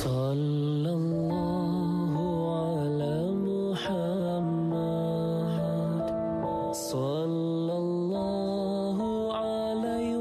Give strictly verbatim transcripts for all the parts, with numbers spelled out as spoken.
Sallallahu ala Muhammad Sallallahu alaihi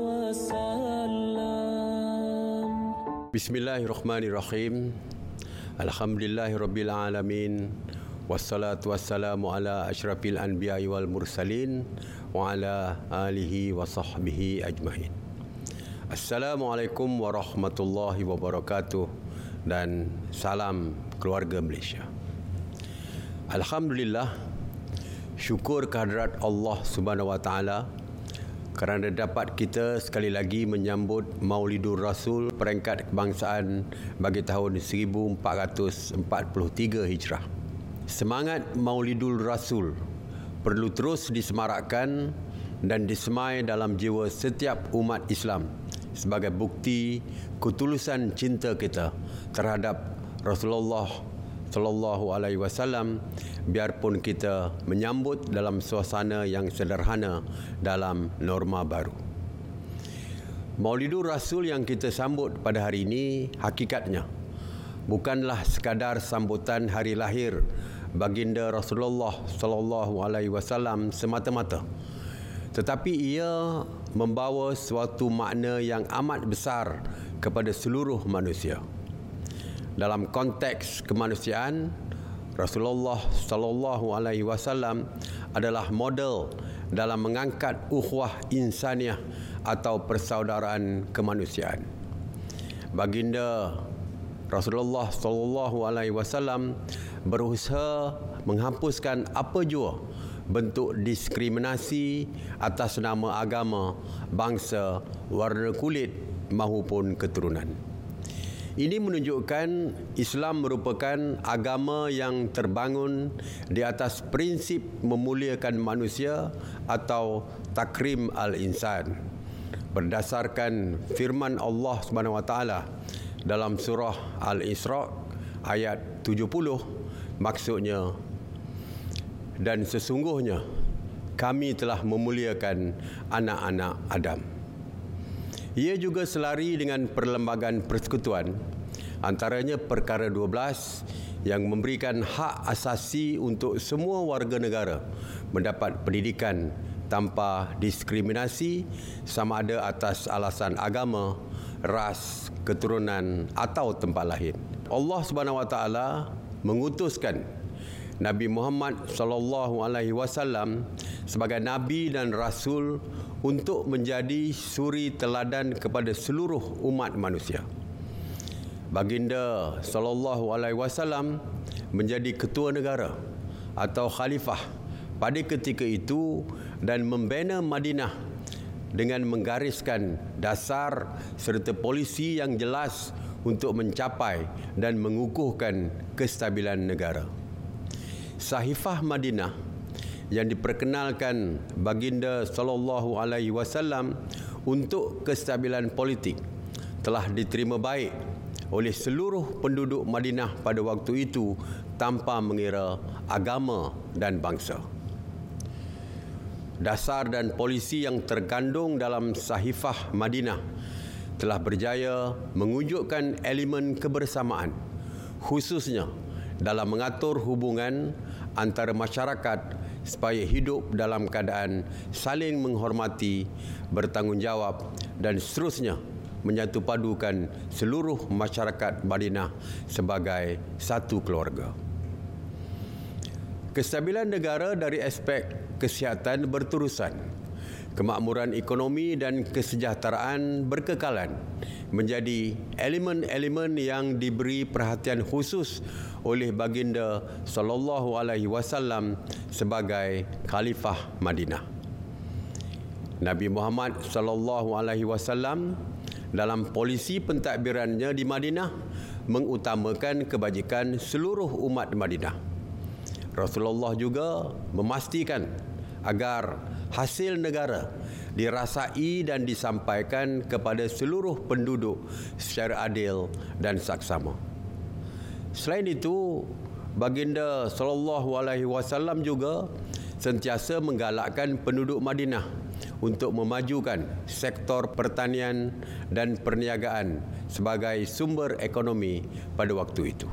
wasallam. Bismillahirrahmanirrahim. Alhamdulillahirabbil alamin. Wassalatu wassalamu ala asyrafil anbiya'i wal mursalin wa ala alihi wa sahbihi ajmain. Assalamualaikum warahmatullahi wabarakatuh dan salam keluarga Malaysia. Alhamdulillah, syukur kehadrat Allah Subhanahu wa taala kerana dapat kita sekali lagi menyambut Maulidur Rasul peringkat kebangsaan bagi tahun seribu empat ratus empat puluh tiga Hijrah. Semangat Maulidul Rasul perlu terus disemarakkan dan disemai dalam jiwa setiap umat Islam sebagai bukti ketulusan cinta kita terhadap Rasulullah sallallahu alaihi wasallam, biarpun kita menyambut dalam suasana yang sederhana dalam norma baru. Maulidur Rasul yang kita sambut pada hari ini hakikatnya bukanlah sekadar sambutan hari lahir baginda Rasulullah sallallahu alaihi wasallam semata-mata, tetapi ia membawa suatu makna yang amat besar kepada seluruh manusia. Dalam konteks kemanusiaan, Rasulullah sallallahu alaihi wasallam adalah model dalam mengangkat ukhuwah insaniah atau persaudaraan kemanusiaan. Baginda Rasulullah sallallahu alaihi wasallam berusaha menghapuskan apa jua bentuk diskriminasi atas nama agama, bangsa, warna kulit maupun keturunan. Ini menunjukkan Islam merupakan agama yang terbangun di atas prinsip memuliakan manusia atau takrim al-insan. Berdasarkan firman Allah Subhanahu wa taala dalam surah Al-Isra ayat tujuh puluh, maksudnya, dan sesungguhnya kami telah memuliakan anak-anak Adam. Ia juga selari dengan perlembagaan persekutuan, antaranya perkara dua belas yang memberikan hak asasi untuk semua warga negara mendapat pendidikan tanpa diskriminasi sama ada atas alasan agama, ras, keturunan atau tempat lahir. Allah Subhanahu wa taala mengutuskan Nabi Muhammad sallallahu alaihi wasallam sebagai nabi dan rasul untuk menjadi suri teladan kepada seluruh umat manusia. Baginda sallallahu alaihi wasallam menjadi ketua negara atau khalifah pada ketika itu dan membina Madinah dengan menggariskan dasar serta polisi yang jelas untuk mencapai dan mengukuhkan kestabilan negara. Sahifah Madinah yang diperkenalkan baginda sallallahu alaihi wasallam untuk kestabilan politik telah diterima baik oleh seluruh penduduk Madinah pada waktu itu tanpa mengira agama dan bangsa. Dasar dan polisi yang terkandung dalam Sahifah Madinah telah berjaya mewujudkan elemen kebersamaan, khususnya dalam mengatur hubungan antara masyarakat supaya hidup dalam keadaan saling menghormati, bertanggungjawab dan seterusnya menyatupadukan seluruh masyarakat Madinah sebagai satu keluarga. Kestabilan negara dari aspek kesihatan berterusan, kemakmuran ekonomi dan kesejahteraan berkekalan menjadi elemen-elemen yang diberi perhatian khusus oleh baginda sallallahu alaihi wasallam sebagai khalifah Madinah. Nabi Muhammad sallallahu alaihi wasallam dalam polisi pentadbirannya di Madinah mengutamakan kebajikan seluruh umat Madinah. Rasulullah juga memastikan agar hasil negara dirasai dan disampaikan kepada seluruh penduduk secara adil dan saksama. Selain itu, baginda sallallahu alaihi wasallam juga sentiasa menggalakkan penduduk Madinah untuk memajukan sektor pertanian dan perniagaan sebagai sumber ekonomi pada waktu itu.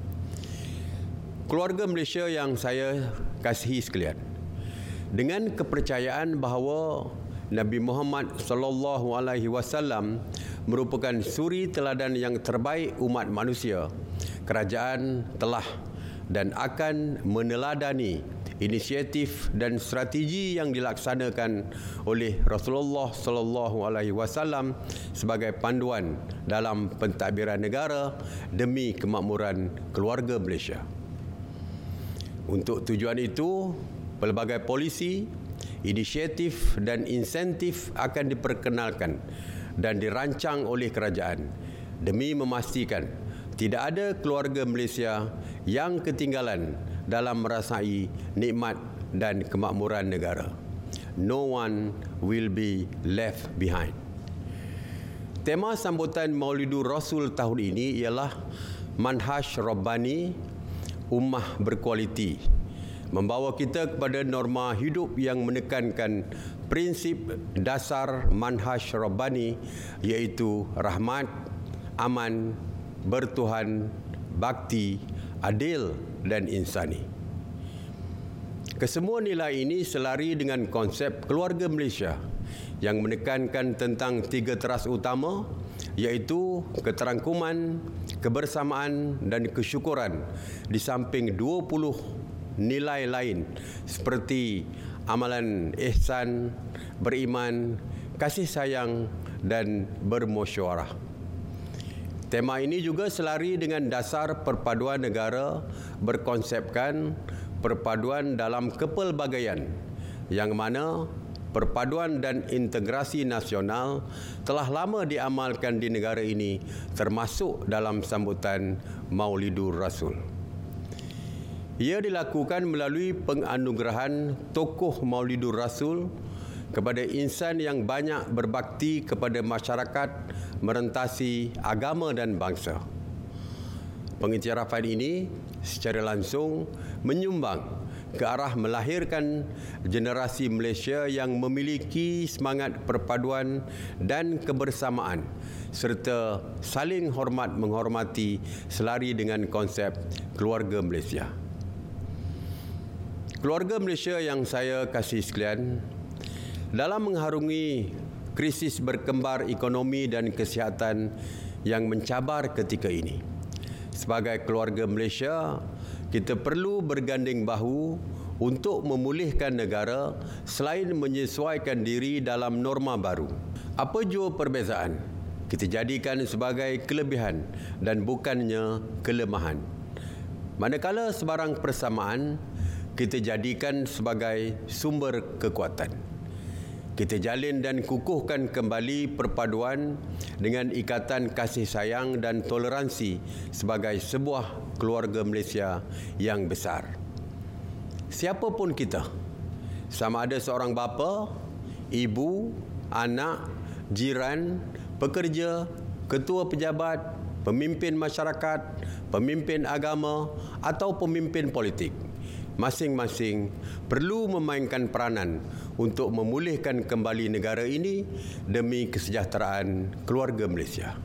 Keluarga Malaysia yang saya kasihi sekalian, dengan kepercayaan bahawa Nabi Muhammad sallallahu alaihi wasallam merupakan suri teladan yang terbaik umat manusia, kerajaan telah dan akan meneladani inisiatif dan strategi yang dilaksanakan oleh Rasulullah sallallahu alaihi wasallam sebagai panduan dalam pentadbiran negara demi kemakmuran keluarga Malaysia. Untuk tujuan itu, pelbagai polisi, inisiatif dan insentif akan diperkenalkan dan dirancang oleh kerajaan demi memastikan tidak ada keluarga Malaysia yang ketinggalan dalam merasai nikmat dan kemakmuran negara. No one will be left behind. Tema sambutan Maulidur Rasul tahun ini ialah Manhaj Rabbani, Ummah Berkualiti, membawa kita kepada norma hidup yang menekankan prinsip dasar Manhaj Rabbani, iaitu rahmat, aman, bertuhan, bakti, adil dan insani. Kesemua nilai ini selari dengan konsep keluarga Malaysia yang menekankan tentang tiga teras utama, iaitu keterangkuman, kebersamaan dan kesyukuran, di samping dua puluh nilai lain seperti amalan ihsan, beriman, kasih sayang dan bermusyawarah. Tema ini juga selari dengan dasar perpaduan negara berkonsepkan perpaduan dalam kepelbagaian, yang mana perpaduan dan integrasi nasional telah lama diamalkan di negara ini, termasuk dalam sambutan Maulidur Rasul. Ia dilakukan melalui penganugerahan tokoh Maulidur Rasul kepada insan yang banyak berbakti kepada masyarakat, merentasi agama dan bangsa. Pengiktirafan ini secara langsung menyumbang ke arah melahirkan generasi Malaysia yang memiliki semangat perpaduan dan kebersamaan serta saling hormat menghormati selari dengan konsep keluarga Malaysia. Keluarga Malaysia yang saya kasih sekalian, dalam mengharungi krisis berkembar ekonomi dan kesihatan yang mencabar ketika ini, sebagai keluarga Malaysia, kita perlu berganding bahu untuk memulihkan negara selain menyesuaikan diri dalam norma baru. Apa jua perbezaan, kita jadikan sebagai kelebihan dan bukannya kelemahan. Manakala sebarang persamaan, kita jadikan sebagai sumber kekuatan. Kita jalin dan kukuhkan kembali perpaduan dengan ikatan kasih sayang dan toleransi sebagai sebuah keluarga Malaysia yang besar. Siapapun kita, sama ada seorang bapa, ibu, anak, jiran, pekerja, ketua pejabat, pemimpin masyarakat, pemimpin agama atau pemimpin politik, masing-masing perlu memainkan peranan untuk memulihkan kembali negara ini demi kesejahteraan keluarga Malaysia.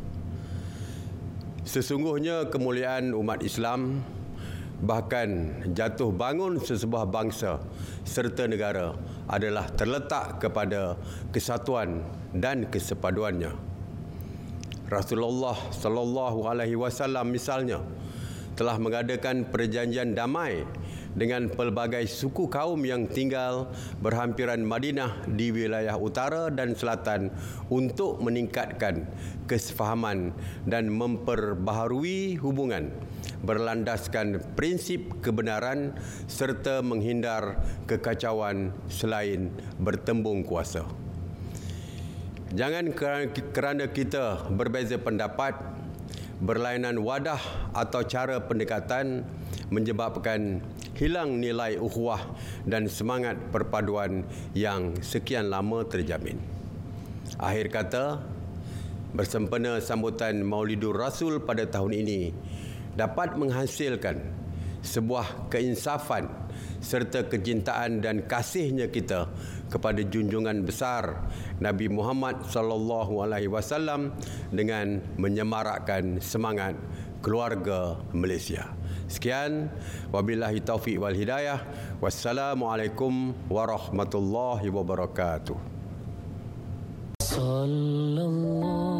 Sesungguhnya kemuliaan umat Islam, bahkan jatuh bangun sesebuah bangsa serta negara adalah terletak kepada kesatuan dan kesepaduannya. Rasulullah sallallahu alaihi wasallam misalnya telah mengadakan perjanjian damai dengan pelbagai suku kaum yang tinggal berhampiran Madinah di wilayah utara dan selatan untuk meningkatkan kesefahaman dan memperbaharui hubungan berlandaskan prinsip kebenaran serta menghindar kekacauan selain bertembung kuasa. Jangan kerana kita berbeza pendapat, berlainan wadah atau cara pendekatan menyebabkan hilang nilai ukhuwah dan semangat perpaduan yang sekian lama terjamin. Akhir kata, bersempena sambutan Maulidur Rasul pada tahun ini dapat menghasilkan sebuah keinsafan serta kecintaan dan kasihnya kita kepada junjungan besar Nabi Muhammad sallallahu alaihi wasallam dengan menyemarakkan semangat keluarga Malaysia. Sekian, wabillahi taufiq wal hidayah. Wassalamualaikum warahmatullahi wabarakatuh. Sallallahu